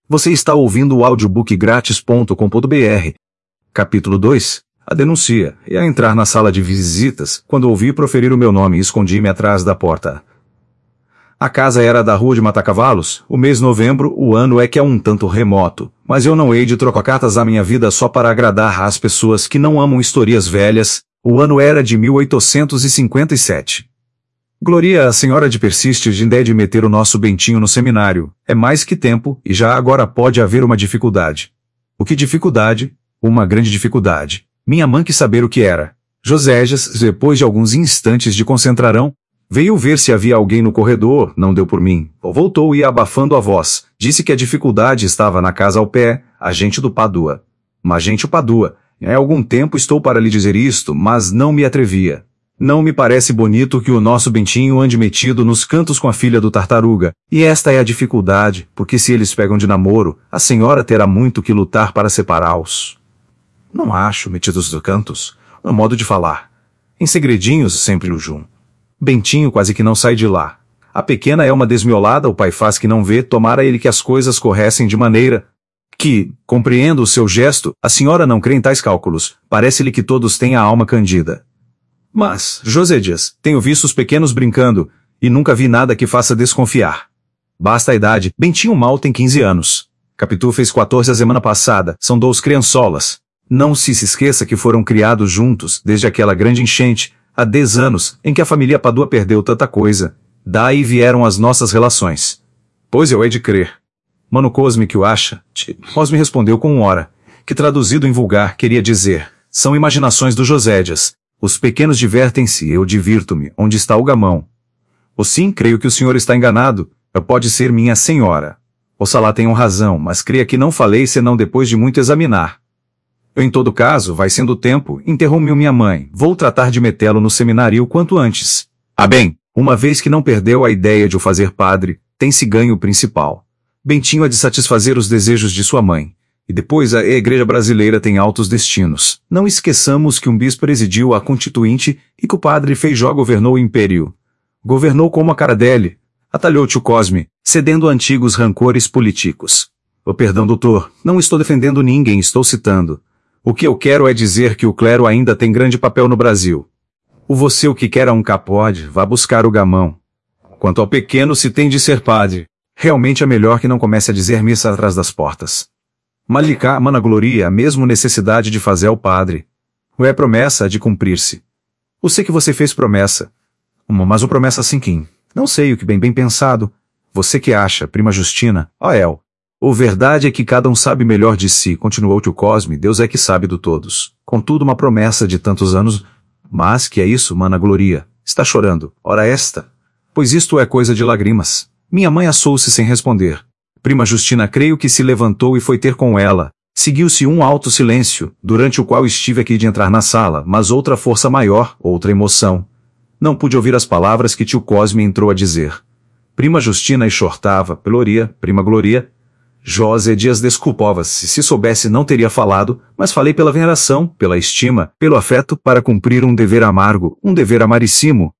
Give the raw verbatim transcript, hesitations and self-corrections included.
Você está ouvindo o audiobook grátis ponto com ponto br. Capítulo dois. A denuncia. E a entrar na sala de visitas, quando ouvi proferir o meu nome, escondi-me atrás da porta. A casa era da rua de Matacavalos, o mês novembro, o ano é que é um tanto remoto, mas eu não hei de trocar cartas à minha vida só para agradar às pessoas que não amam historias velhas. O ano era de mil oitocentos e cinquenta e sete. Gloria, a senhora de persiste de ideia de meter o nosso Bentinho no seminário. É mais que tempo, e já agora pode haver uma dificuldade. O que dificuldade? Uma grande dificuldade. Minha mãe quis saber o que era. Joséias, depois de alguns instantes de concentração, veio ver se havia alguém no corredor, não deu por mim. Voltou e abafando a voz, disse que a dificuldade estava na casa ao pé, agente do Padua. Mas agente o Padua, há algum tempo estou para lhe dizer isto, mas não me atrevia. Não me parece bonito que o nosso Bentinho ande metido nos cantos com a filha do Tartaruga, e esta é a dificuldade, porque se eles pegam de namoro, a senhora terá muito que lutar para separá-los. Não acho metidos nos cantos, no modo de falar. Em segredinhos, sempre o Jum. Bentinho quase que não sai de lá. A pequena é uma desmiolada, o pai faz que não vê, tomara ele que as coisas corressem de maneira que, compreendo o seu gesto, a senhora não crê em tais cálculos, parece-lhe que todos têm a alma candida. Mas, Joséias, tenho visto os pequenos brincando, e nunca vi nada que faça desconfiar. Basta a idade, Bentinho mal tem quinze anos. Capitu fez quatorze a semana passada, são dois criançolas. Não se se esqueça que foram criados juntos, desde aquela grande enchente, há dez anos, em que a família Padua perdeu tanta coisa. Daí vieram as nossas relações. Pois eu hei de crer. Mano Cosme que o acha? Cosme respondeu com um ora, que traduzido em vulgar queria dizer, são imaginações do Joséias. Os pequenos divertem-se, eu divirto-me, onde está o gamão? Ou sim, creio que o senhor está enganado, pode ser minha senhora. Oxalá tenham razão, mas creia que não falei senão depois de muito examinar. Em todo caso, vai sendo tempo, interrompeu minha mãe, vou tratar de metê-lo no seminário quanto antes. Ah bem, uma vez que não perdeu a ideia de o fazer padre, tem-se ganho principal. Bentinho há de satisfazer os desejos de sua mãe. E depois a igreja brasileira tem altos destinos. Não esqueçamos que um bispo presidiu a Constituinte e que o padre Feijó governou o império. Governou como a cara dele. Atalhou tio Cosme, cedendo a antigos rancores políticos. Oh, perdão, doutor, não estou defendendo ninguém, estou citando. O que eu quero é dizer que o clero ainda tem grande papel no Brasil. O você o que quer a um capode, vá buscar o gamão. Quanto ao pequeno, se tem de ser padre, realmente é melhor que não comece a dizer missa atrás das portas. Malicá, mana gloria, a mesmo necessidade de fazer ao padre. O é promessa de cumprir-se. O sei que você fez promessa. Uma, mas o promessa assim quem? Não sei o que bem bem pensado. Você que acha, prima Justina, ó El. O verdade é que cada um sabe melhor de si, continuou tio Cosme, Deus é que sabe do todos. Contudo uma promessa de tantos anos. Mas que é isso, mana gloria? Está chorando, ora esta? Pois isto é coisa de lágrimas. Minha mãe assou-se sem responder. Prima Justina creio que se levantou e foi ter com ela. Seguiu-se um alto silêncio, durante o qual estive aqui de entrar na sala, mas outra força maior, outra emoção. Não pude ouvir as palavras que tio Cosme entrou a dizer. Prima Justina exortava, Gloria, prima Gloria. Joséias desculpava-se, se soubesse não teria falado, mas falei pela veneração, pela estima, pelo afeto, para cumprir um dever amargo, um dever amaríssimo.